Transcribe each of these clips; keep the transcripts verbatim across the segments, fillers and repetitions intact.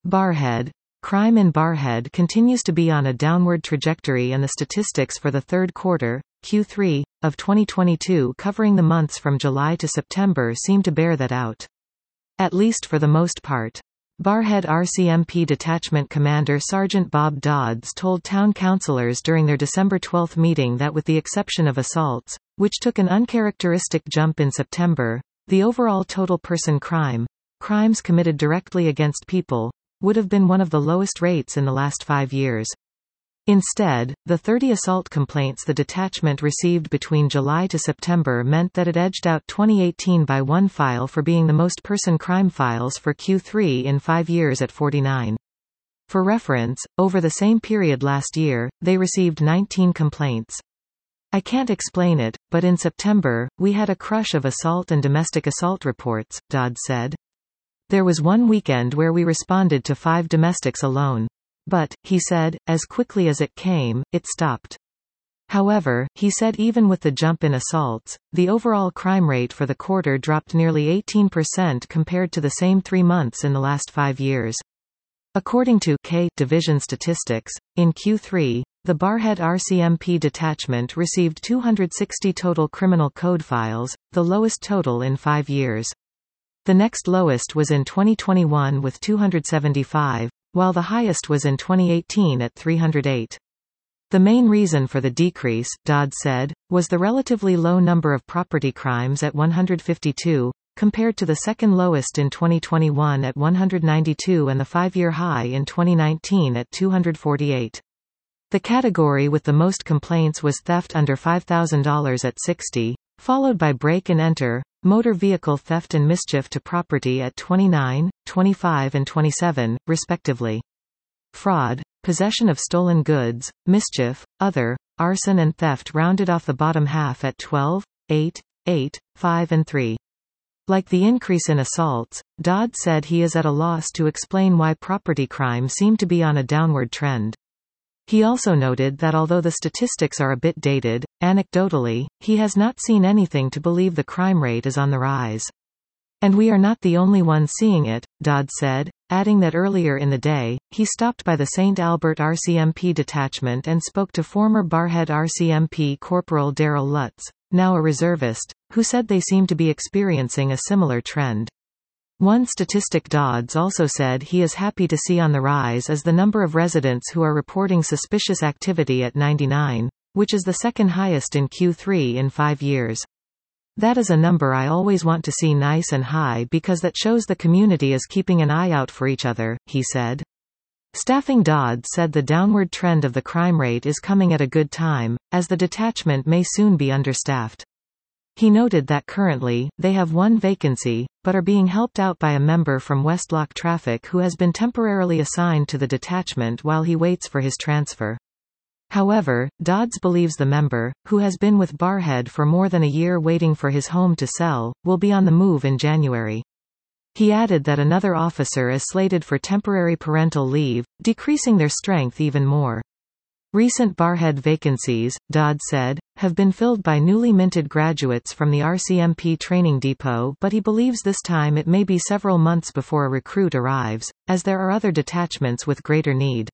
Barrhead. Crime in Barrhead continues to be on a downward trajectory, and the statistics for the third quarter, Q three, of twenty twenty-two covering the months from July to September seem to bear that out. At least for the most part. Barrhead R C M P Detachment Commander Sergeant Bob Dodds told town councillors during their December twelfth meeting that with the exception of assaults, which took an uncharacteristic jump in September, the overall total person crime, crimes committed directly against people, would have been one of the lowest rates in the last five years. Instead, the thirty assault complaints the detachment received between July to September meant that it edged out twenty eighteen by one file for being the most person crime files for Q three in five years at forty-nine. For reference, over the same period last year, they received nineteen complaints. I can't explain it, but in September, we had a crush of assault and domestic assault reports, Dodd said. There was one weekend where we responded to five domestics alone. But, he said, as quickly as it came, it stopped. However, he said even with the jump in assaults, the overall crime rate for the quarter dropped nearly eighteen percent compared to the same three months in the last five years. According to K Division statistics, in Q three, the Barrhead R C M P detachment received two hundred sixty total criminal code files, the lowest total in five years. The next lowest was in twenty twenty-one with two hundred seventy-five, while the highest was in twenty eighteen at three hundred eight. The main reason for the decrease, Dodd said, was the relatively low number of property crimes at one hundred fifty-two, compared to the second lowest in twenty twenty-one at one hundred ninety-two and the five-year high in twenty nineteen at two hundred forty-eight. The category with the most complaints was theft under five thousand dollars at sixty, followed by break and enter, motor vehicle theft and mischief to property at twenty-nine, twenty-five and twenty-seven, respectively. Fraud, possession of stolen goods, mischief, other, arson and theft rounded off the bottom half at twelve, eight, eight, five and three. Like the increase in assaults, Dodd said he is at a loss to explain why property crime seemed to be on a downward trend. He also noted that although the statistics are a bit dated, anecdotally, he has not seen anything to believe the crime rate is on the rise. And we are not the only ones seeing it, Dodd said, adding that earlier in the day, he stopped by the Saint Albert R C M P detachment and spoke to former Barrhead R C M P Corporal Daryl Lutz, now a reservist, who said they seem to be experiencing a similar trend. One statistic Dodds also said he is happy to see on the rise is the number of residents who are reporting suspicious activity at ninety-nine, which is the second highest in Q three in five years. That is a number I always want to see nice and high because that shows the community is keeping an eye out for each other, he said. Staffing Dodds said the downward trend of the crime rate is coming at a good time, as the detachment may soon be understaffed. He noted that currently, they have one vacancy, but are being helped out by a member from Westlock Traffic who has been temporarily assigned to the detachment while he waits for his transfer. However, Dodds believes the member, who has been with Barrhead for more than a year waiting for his home to sell, will be on the move in January. He added that another officer is slated for temporary parental leave, decreasing their strength even more. Recent Barrhead vacancies, Dodd said, have been filled by newly minted graduates from the R C M P training depot, but he believes this time it may be several months before a recruit arrives, as there are other detachments with greater need.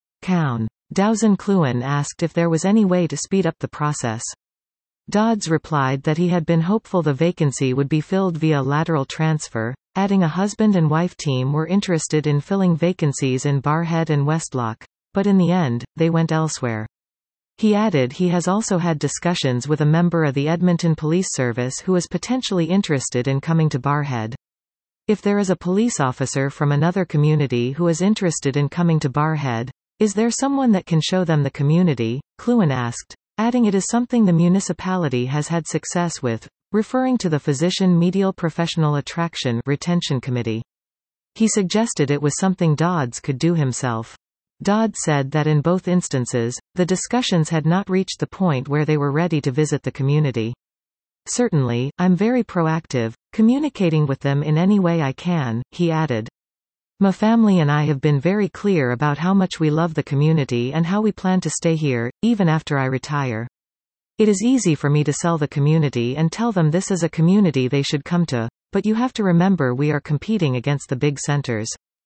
Cown. Dowson Cluen asked if there was any way to speed up the process. Dodds replied that he had been hopeful the vacancy would be filled via lateral transfer, adding a husband and wife team were interested in filling vacancies in Barrhead and Westlock, but in the end, they went elsewhere. He added he has also had discussions with a member of the Edmonton Police Service who is potentially interested in coming to Barrhead. If there is a police officer from another community who is interested in coming to Barrhead, is there someone that can show them the community? Cluen asked, adding it is something the municipality has had success with, referring to the Physician Medial Professional Attraction Retention Committee. He suggested it was something Dodds could do himself. Dodd said that in both instances, the discussions had not reached the point where they were ready to visit the community. Certainly, I'm very proactive, communicating with them in any way I can, he added. My family and I have been very clear about how much we love the community and how we plan to stay here, even after I retire. It is easy for me to sell the community and tell them this is a community they should come to, but you have to remember we are competing against the big centers.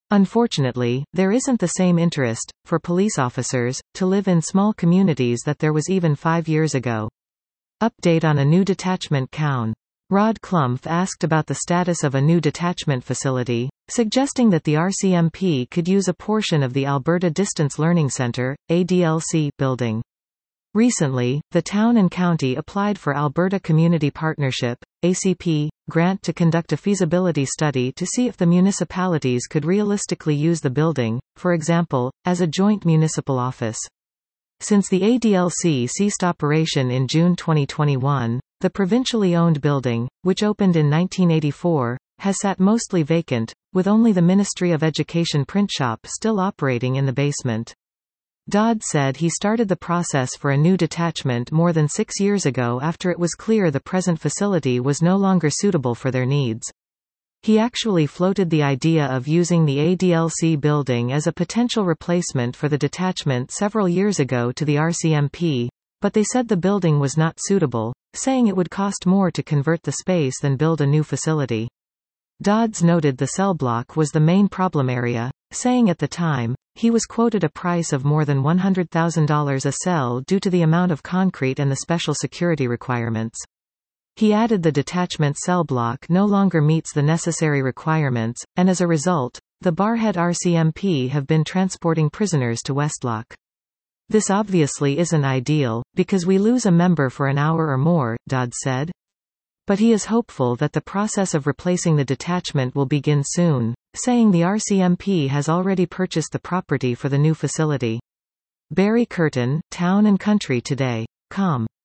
Unfortunately, there isn't the same interest, for police officers, to live in small communities that there was even five years ago. Update on a new detachment Cown. Rod Klumpf asked about the status of a new detachment facility, suggesting that the R C M P could use a portion of the Alberta Distance Learning Centre, A D L C, building. Recently, the town and county applied for Alberta Community Partnership, A C P, grant to conduct a feasibility study to see if the municipalities could realistically use the building, for example, as a joint municipal office. Since the A D L C ceased operation in June twenty twenty-one, the provincially owned building, which opened in nineteen eighty-four, has sat mostly vacant, with only the Ministry of Education print shop still operating in the basement. Dodd said he started the process for a new detachment more than six years ago after it was clear the present facility was no longer suitable for their needs. He actually floated the idea of using the A D L C building as a potential replacement for the detachment several years ago to the R C M P, but they said the building was not suitable, saying it would cost more to convert the space than build a new facility. Dodds noted the cell block was the main problem area, saying at the time, he was quoted a price of more than one hundred thousand dollars a cell due to the amount of concrete and the special security requirements. He added the detachment cell block no longer meets the necessary requirements, and as a result, the Barrhead R C M P have been transporting prisoners to Westlock. This obviously isn't ideal, because we lose a member for an hour or more, Dodd said. But he is hopeful that the process of replacing the detachment will begin soon, saying the R C M P has already purchased the property for the new facility. Barry Curtin, Town and Country Today. Com.